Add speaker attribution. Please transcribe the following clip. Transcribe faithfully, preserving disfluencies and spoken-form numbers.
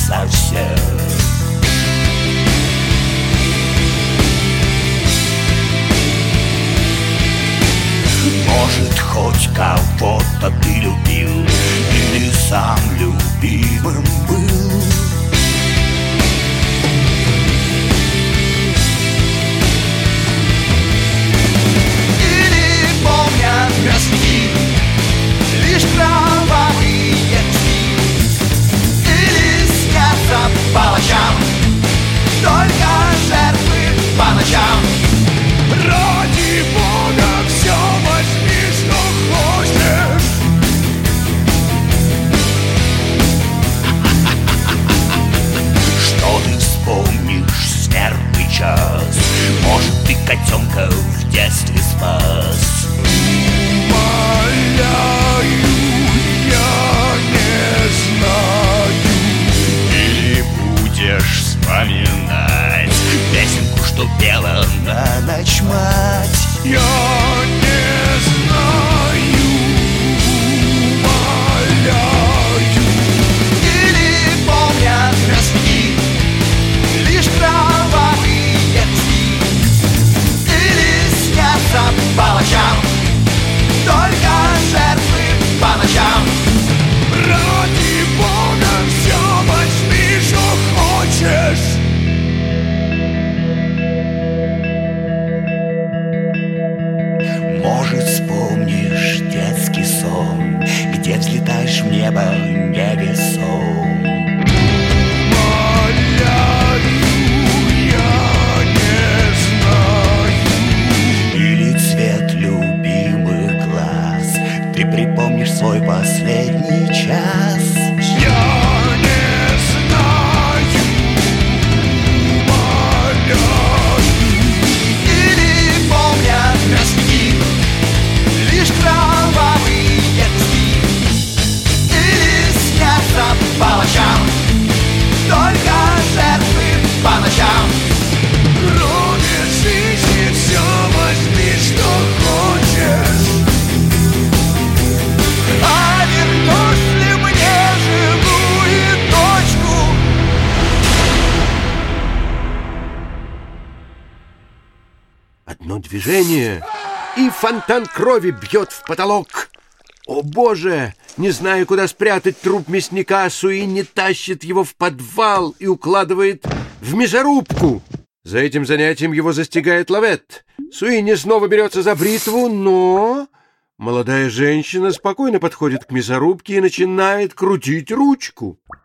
Speaker 1: совсем. Может, хоть кого-то ты любил или сам любимым был. Или помнят городские лишь кровавые дни, или снятся по ночам только жертвы по ночам. Ради Бога все возьми, что хочешь. Что ты вспомнишь с первый час? Может, ты котенка в детстве спас? Умоляю, я не знаю. Или будешь вспоминать песенку, что пела на ночь мать? Я не знаю, умоляю. Или помнят городские лишь кровавые дни, или снятся по ночам только жертвы по ночам. Ради Бога все возьми, что хочешь. Может, вспомнишь детский сон, где взлетаешь в небо невесом. Умоляю, я не знаю. Или цвет любимых глаз, ты припомнишь свой последний час. Я не знаю, умоляю. Или помнят городские лишь кровавые дни, или снятся по ночам только жертвы по ночам. Кроме жизни все возьми, что хочешь. А вернешь ли мне живую дочку?
Speaker 2: Одно движение, и фонтан крови бьет в потолок. О, Боже! Не зная, куда спрятать труп мясника, Суини тащит его в подвал и укладывает в мясорубку. За этим занятием его застигает Лавет. Суини снова берется за бритву, но молодая женщина спокойно подходит к мясорубке и начинает крутить ручку.